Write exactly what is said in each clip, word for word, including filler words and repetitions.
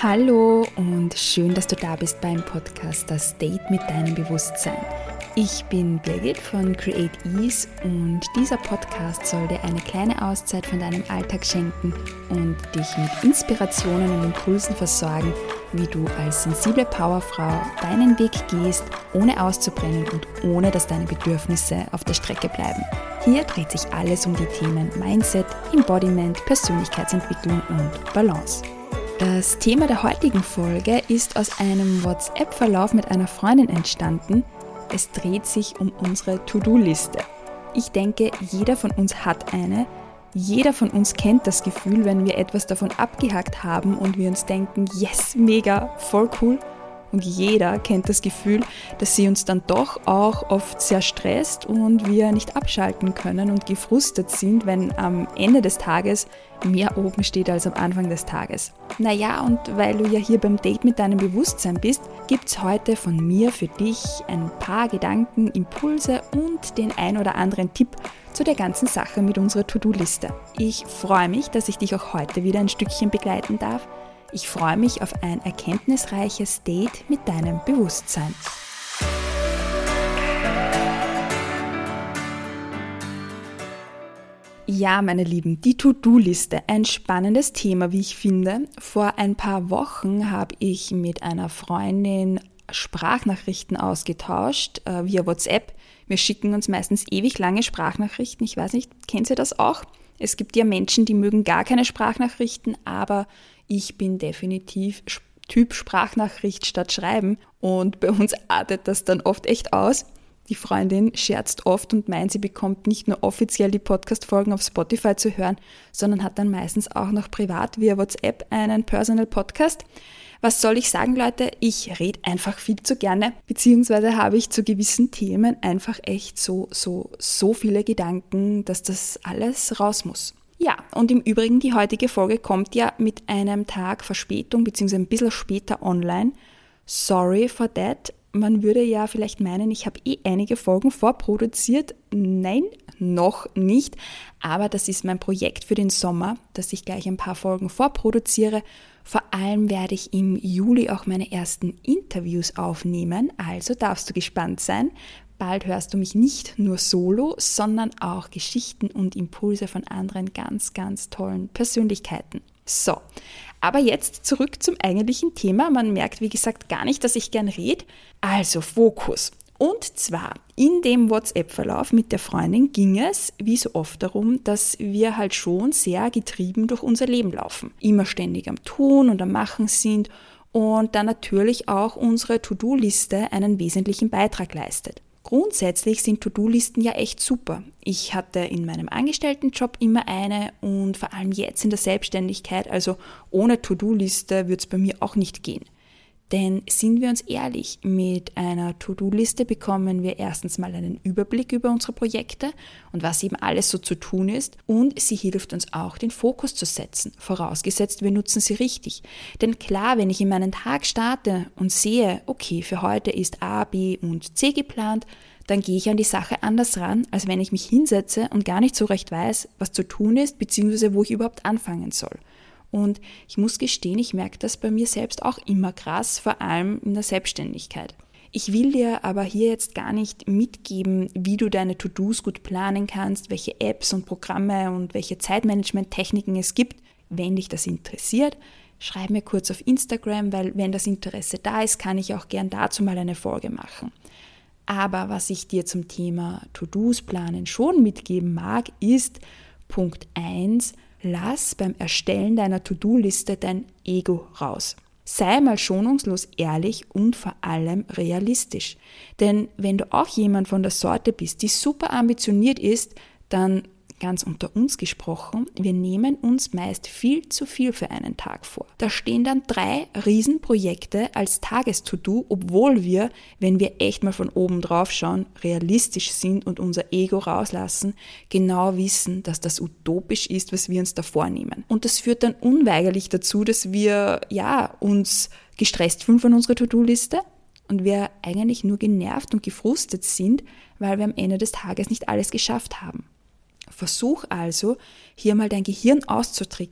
Hallo und schön, dass du da bist beim Podcast Das Date mit deinem Bewusstsein. Ich bin Birgit von Create Ease und dieser Podcast soll dir eine kleine Auszeit von deinem Alltag schenken und dich mit Inspirationen und Impulsen versorgen, wie du als sensible Powerfrau deinen Weg gehst, ohne auszubrennen und ohne, dass deine Bedürfnisse auf der Strecke bleiben. Hier dreht sich alles um die Themen Mindset, Embodiment, Persönlichkeitsentwicklung und Balance. Das Thema der heutigen Folge ist aus einem WhatsApp-Verlauf mit einer Freundin entstanden. Es dreht sich um unsere To-Do-Liste. Ich denke, jeder von uns hat eine. Jeder von uns kennt das Gefühl, wenn wir etwas davon abgehakt haben und wir uns denken, yes, mega, voll cool. Und jeder kennt das Gefühl, dass sie uns dann doch auch oft sehr stresst und wir nicht abschalten können und gefrustet sind, wenn am Ende des Tages mehr oben steht als am Anfang des Tages. Naja, und weil du ja hier beim Date mit deinem Bewusstsein bist, gibt's heute von mir für dich ein paar Gedanken, Impulse und den ein oder anderen Tipp zu der ganzen Sache mit unserer To-Do-Liste. Ich freue mich, dass ich dich auch heute wieder ein Stückchen begleiten darf. Ich freue mich auf ein erkenntnisreiches Date mit deinem Bewusstsein. Ja, meine Lieben, die To-Do-Liste, ein spannendes Thema, wie ich finde. Vor ein paar Wochen habe ich mit einer Freundin Sprachnachrichten ausgetauscht äh, via WhatsApp. Wir schicken uns meistens ewig lange Sprachnachrichten. Ich weiß nicht, kennt ihr das auch? Es gibt ja Menschen, die mögen gar keine Sprachnachrichten, aber ich bin definitiv Typ Sprachnachricht statt Schreiben und bei uns artet das dann oft echt aus. Die Freundin scherzt oft und meint, sie bekommt nicht nur offiziell die Podcast-Folgen auf Spotify zu hören, sondern hat dann meistens auch noch privat via WhatsApp einen Personal Podcast. Was soll ich sagen, Leute? Ich rede einfach viel zu gerne, beziehungsweise habe ich zu gewissen Themen einfach echt so, so, so viele Gedanken, dass das alles raus muss. Ja, und im Übrigen, die heutige Folge kommt ja mit einem Tag Verspätung, beziehungsweise ein bisschen später online. Sorry for that. Man würde ja vielleicht meinen, ich habe eh einige Folgen vorproduziert. Nein, noch nicht. Aber das ist mein Projekt für den Sommer, dass ich gleich ein paar Folgen vorproduziere. Vor allem werde ich im Juli auch meine ersten Interviews aufnehmen. Also darfst du gespannt sein. Bald hörst du mich nicht nur solo, sondern auch Geschichten und Impulse von anderen ganz, ganz tollen Persönlichkeiten. So, aber jetzt zurück zum eigentlichen Thema. Man merkt, wie gesagt, gar nicht, dass ich gern rede. Also Fokus. Und zwar in dem WhatsApp-Verlauf mit der Freundin ging es, wie so oft, darum, dass wir halt schon sehr getrieben durch unser Leben laufen. Immer ständig am Tun und am Machen sind und dann natürlich auch unsere To-Do-Liste einen wesentlichen Beitrag leistet. Grundsätzlich sind To-Do-Listen ja echt super. Ich hatte in meinem Angestelltenjob immer eine und vor allem jetzt in der Selbstständigkeit, also ohne To-Do-Liste würde es bei mir auch nicht gehen. Denn sind wir uns ehrlich, mit einer To-Do-Liste bekommen wir erstens mal einen Überblick über unsere Projekte und was eben alles so zu tun ist und sie hilft uns auch, den Fokus zu setzen, vorausgesetzt wir nutzen sie richtig. Denn klar, wenn ich in meinen Tag starte und sehe, okay, für heute ist A, B und C geplant, dann gehe ich an die Sache anders ran, als wenn ich mich hinsetze und gar nicht so recht weiß, was zu tun ist, beziehungsweise wo ich überhaupt anfangen soll. Und ich muss gestehen, ich merke das bei mir selbst auch immer krass, vor allem in der Selbstständigkeit. Ich will dir aber hier jetzt gar nicht mitgeben, wie du deine To-Dos gut planen kannst, welche Apps und Programme und welche Zeitmanagement-Techniken es gibt. Wenn dich das interessiert, schreib mir kurz auf Instagram, weil wenn das Interesse da ist, kann ich auch gern dazu mal eine Folge machen. Aber was ich dir zum Thema To-Dos planen schon mitgeben mag, ist Punkt eins, lass beim Erstellen deiner To-Do-Liste dein Ego raus. Sei mal schonungslos ehrlich und vor allem realistisch. Denn wenn du auch jemand von der Sorte bist, die super ambitioniert ist, dann, ganz unter uns gesprochen, wir nehmen uns meist viel zu viel für einen Tag vor. Da stehen dann drei Riesenprojekte als Tages-To-Do, obwohl wir, wenn wir echt mal von oben drauf schauen, realistisch sind und unser Ego rauslassen, genau wissen, dass das utopisch ist, was wir uns da vornehmen. Und das führt dann unweigerlich dazu, dass wir ja uns gestresst fühlen von unserer To-Do-Liste und wir eigentlich nur genervt und gefrustet sind, weil wir am Ende des Tages nicht alles geschafft haben. Versuch also, hier mal dein Gehirn auszutricksen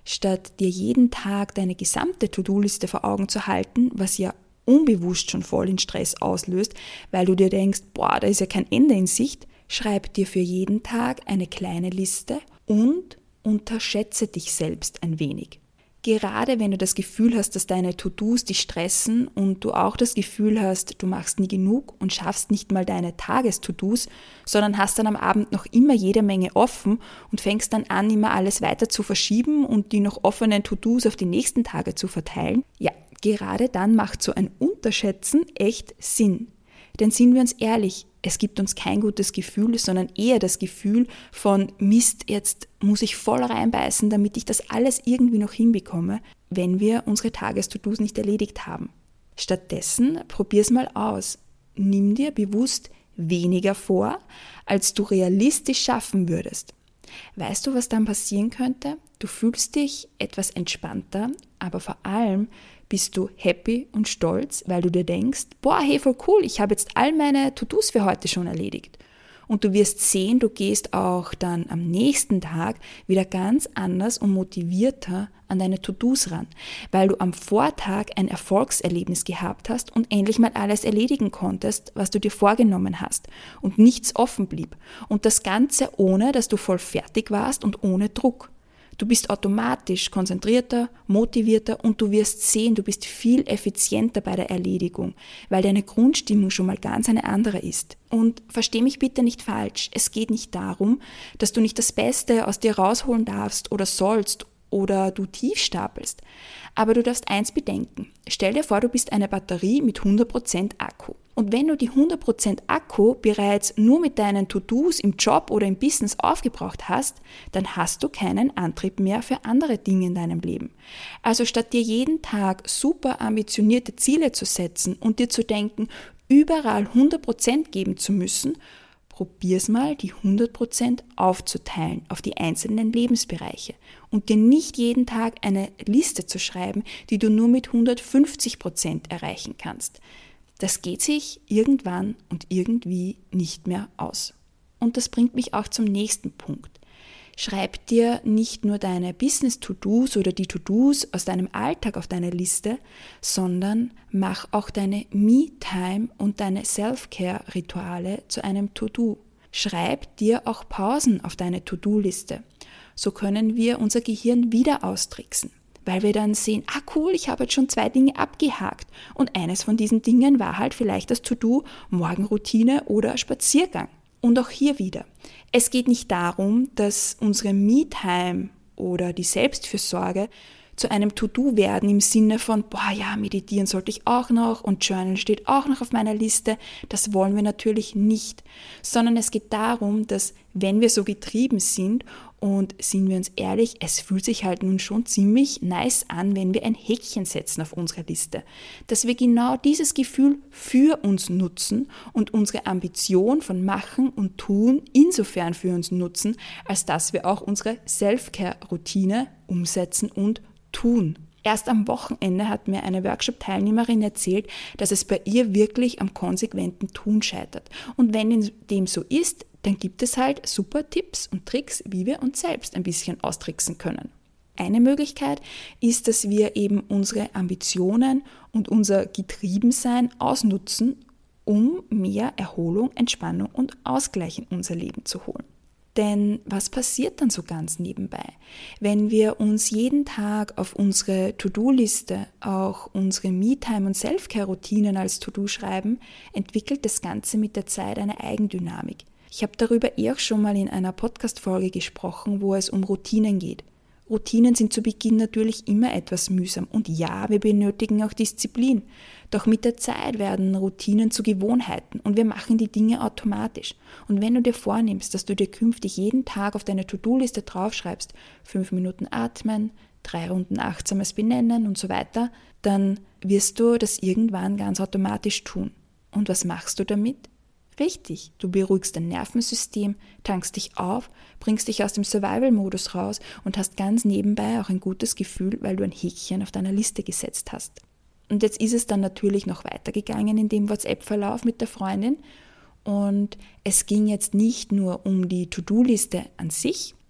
Statt dir jeden Tag deine gesamte To-Do-Liste vor Augen zu halten, was ja unbewusst schon voll in Stress auslöst, weil du dir denkst, boah, da ist ja kein Ende in Sicht, schreib dir für jeden Tag eine kleine Liste und unterschätze dich selbst ein wenig. Gerade wenn du das Gefühl hast, dass deine To-Dos dich stressen und du auch das Gefühl hast, du machst nie genug und schaffst nicht mal deine Tages-To-Dos, sondern hast dann am Abend noch immer jede Menge offen und fängst dann an, immer alles weiter zu verschieben und die noch offenen To-Dos auf die nächsten Tage zu verteilen, ja, gerade dann macht so ein Unterschätzen echt Sinn. Denn sind wir uns ehrlich, es gibt uns kein gutes Gefühl, sondern eher das Gefühl von Mist, jetzt muss ich voll reinbeißen, damit ich das alles irgendwie noch hinbekomme, wenn wir unsere Tages-To-Dos nicht erledigt haben. Stattdessen probier's mal aus. Nimm dir bewusst weniger vor, als du realistisch schaffen würdest. Weißt du, was dann passieren könnte? Du fühlst dich etwas entspannter, aber vor allem bist du happy und stolz, weil du dir denkst, boah, hey, voll cool, ich habe jetzt all meine To-Dos für heute schon erledigt. Und du wirst sehen, du gehst auch dann am nächsten Tag wieder ganz anders und motivierter an deine To-Dos ran, weil du am Vortag ein Erfolgserlebnis gehabt hast und endlich mal alles erledigen konntest, was du dir vorgenommen hast und nichts offen blieb. Und das Ganze ohne, dass du voll fertig warst und ohne Druck. Du bist automatisch konzentrierter, motivierter und du wirst sehen, du bist viel effizienter bei der Erledigung, weil deine Grundstimmung schon mal ganz eine andere ist. Und versteh mich bitte nicht falsch, es geht nicht darum, dass du nicht das Beste aus dir rausholen darfst oder sollst oder du tief stapelst. Aber du darfst eins bedenken. Stell dir vor, du bist eine Batterie mit hundert Prozent Akku. Und wenn du die hundert Prozent Akku bereits nur mit deinen To-Dos im Job oder im Business aufgebraucht hast, dann hast du keinen Antrieb mehr für andere Dinge in deinem Leben. Also statt dir jeden Tag super ambitionierte Ziele zu setzen und dir zu denken, überall hundert Prozent geben zu müssen, probier's mal, die hundert Prozent aufzuteilen auf die einzelnen Lebensbereiche und dir nicht jeden Tag eine Liste zu schreiben, die du nur mit hundertfünfzig Prozent erreichen kannst. Das geht sich irgendwann und irgendwie nicht mehr aus. Und das bringt mich auch zum nächsten Punkt. Schreib dir nicht nur deine Business-To-Dos oder die To-Dos aus deinem Alltag auf deine Liste, sondern mach auch deine Me-Time und deine Self-Care-Rituale zu einem To-Do. Schreib dir auch Pausen auf deine To-Do-Liste. So können wir unser Gehirn wieder austricksen, weil wir dann sehen, ah cool, ich habe jetzt schon zwei Dinge abgehakt und eines von diesen Dingen war halt vielleicht das To-Do, Morgenroutine oder Spaziergang. Und auch hier wieder, es geht nicht darum, dass unsere Me-Time oder die Selbstfürsorge zu einem To-Do werden im Sinne von, boah ja, meditieren sollte ich auch noch und Journal steht auch noch auf meiner Liste. Das wollen wir natürlich nicht, sondern es geht darum, dass wenn wir so getrieben sind und sind wir uns ehrlich, es fühlt sich halt nun schon ziemlich nice an, wenn wir ein Häkchen setzen auf unserer Liste, dass wir genau dieses Gefühl für uns nutzen und unsere Ambition von Machen und Tun insofern für uns nutzen, als dass wir auch unsere Self-Care-Routine umsetzen und tun. Erst am Wochenende hat mir eine Workshop-Teilnehmerin erzählt, dass es bei ihr wirklich am konsequenten Tun scheitert. Und wenn dem so ist, dann gibt es halt super Tipps und Tricks, wie wir uns selbst ein bisschen austricksen können. Eine Möglichkeit ist, dass wir eben unsere Ambitionen und unser Getriebensein ausnutzen, um mehr Erholung, Entspannung und Ausgleich in unser Leben zu holen. Denn was passiert dann so ganz nebenbei? Wenn wir uns jeden Tag auf unsere To-Do-Liste auch unsere Me-Time- und Self-Care-Routinen als To-Do schreiben, entwickelt das Ganze mit der Zeit eine Eigendynamik. Ich habe darüber eh auch schon mal in einer Podcast-Folge gesprochen, wo es um Routinen geht. Routinen sind zu Beginn natürlich immer etwas mühsam und ja, wir benötigen auch Disziplin. Doch mit der Zeit werden Routinen zu Gewohnheiten und wir machen die Dinge automatisch. Und wenn du dir vornimmst, dass du dir künftig jeden Tag auf deine To-Do-Liste draufschreibst, fünf Minuten atmen, drei Runden achtsames Benennen und so weiter, dann wirst du das irgendwann ganz automatisch tun. Und was machst du damit? Richtig, du beruhigst dein Nervensystem, tankst dich auf, bringst dich aus dem Survival-Modus raus und hast ganz nebenbei auch ein gutes Gefühl, weil du ein Häkchen auf deiner Liste gesetzt hast. Und jetzt ist es dann natürlich noch weitergegangen in dem WhatsApp-Verlauf mit der Freundin und es ging jetzt nicht nur um die To-Do-Liste an sich,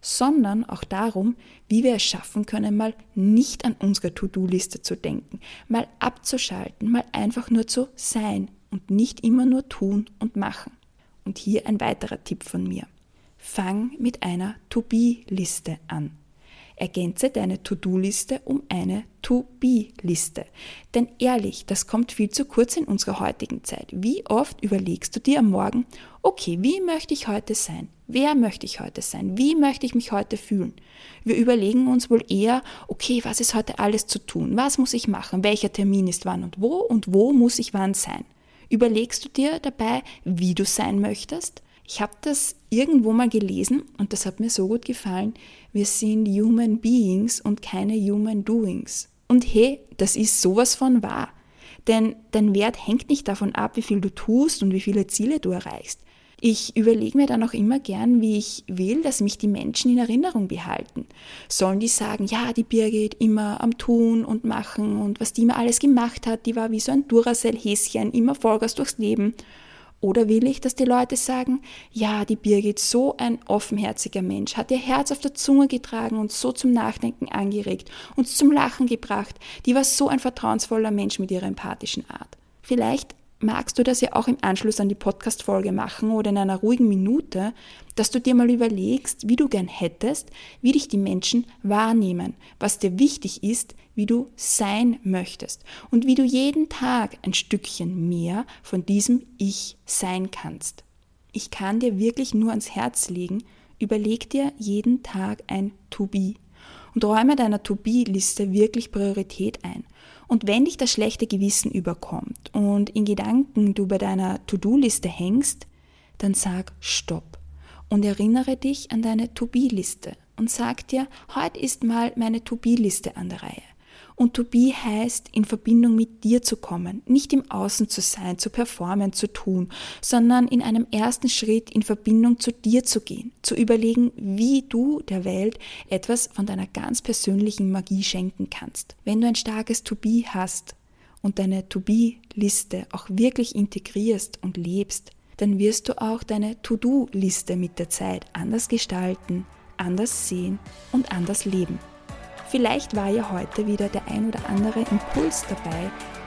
sondern auch darum, wie wir es schaffen können, mal nicht an unsere To-Do-Liste zu denken, mal abzuschalten, mal einfach nur zu sein und nicht immer nur tun und machen. Und hier ein weiterer Tipp von mir. Fang mit einer To-Be-Liste an. Ergänze deine To-Do-Liste um eine To-Be-Liste. Denn ehrlich, das kommt viel zu kurz in unserer heutigen Zeit. Wie oft überlegst du dir am Morgen, okay, wie möchte ich heute sein? Wer möchte ich heute sein? Wie möchte ich mich heute fühlen? Wir überlegen uns wohl eher, okay, was ist heute alles zu tun? Was muss ich machen? Welcher Termin ist wann und wo? Und wo muss ich wann sein? Überlegst du dir dabei, wie du sein möchtest? Ich habe das irgendwo mal gelesen und das hat mir so gut gefallen. Wir sind Human Beings und keine Human Doings. Und hey, das ist sowas von wahr. Denn dein Wert hängt nicht davon ab, wie viel du tust und wie viele Ziele du erreichst. Ich überlege mir dann auch immer gern, wie ich will, dass mich die Menschen in Erinnerung behalten. Sollen die sagen, ja, die Birgit immer am Tun und Machen und was die immer alles gemacht hat, die war wie so ein Duracell-Häschen, immer Vollgas durchs Leben. Oder will ich, dass die Leute sagen, ja, die Birgit, so ein offenherziger Mensch, hat ihr Herz auf der Zunge getragen und so zum Nachdenken angeregt, uns zum Lachen gebracht, die war so ein vertrauensvoller Mensch mit ihrer empathischen Art. Vielleicht magst du das ja auch im Anschluss an die Podcast-Folge machen oder in einer ruhigen Minute, dass du dir mal überlegst, wie du gern hättest, wie dich die Menschen wahrnehmen, was dir wichtig ist, wie du sein möchtest und wie du jeden Tag ein Stückchen mehr von diesem Ich sein kannst. Ich kann dir wirklich nur ans Herz legen, überleg dir jeden Tag ein To-Be und räume deiner To-Be-Liste wirklich Priorität ein. Und wenn dich das schlechte Gewissen überkommt und in Gedanken du bei deiner To-Do-Liste hängst, dann sag Stopp und erinnere dich an deine To-Be-Liste und sag dir, heute ist mal meine To-Be-Liste an der Reihe. Und To-Be heißt, in Verbindung mit dir zu kommen, nicht im Außen zu sein, zu performen, zu tun, sondern in einem ersten Schritt in Verbindung zu dir zu gehen, zu überlegen, wie du der Welt etwas von deiner ganz persönlichen Magie schenken kannst. Wenn du ein starkes To-Be hast und deine To-Be-Liste auch wirklich integrierst und lebst, dann wirst du auch deine To-Do-Liste mit der Zeit anders gestalten, anders sehen und anders leben. Vielleicht war ja heute wieder der ein oder andere Impuls dabei,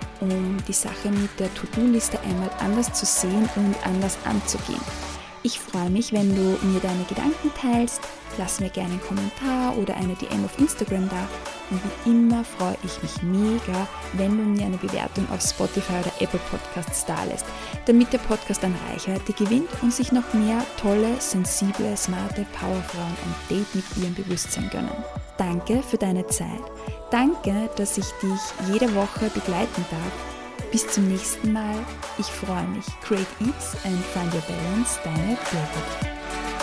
um die Sache mit der To-Do-Liste einmal anders zu sehen und anders anzugehen. Ich freue mich, wenn du mir deine Gedanken teilst. Lass mir gerne einen Kommentar oder eine D M auf Instagram da. Und wie immer freue ich mich mega, wenn du mir eine Bewertung auf Spotify oder Apple Podcasts dalässt, damit der Podcast an Reichweite gewinnt und sich noch mehr tolle, sensible, smarte Powerfrauen ein Date mit ihrem Bewusstsein gönnen. Danke für deine Zeit. Danke, dass ich dich jede Woche begleiten darf. Bis zum nächsten Mal. Ich freue mich. Create Eats and Find Your Balance. Deine Birgit.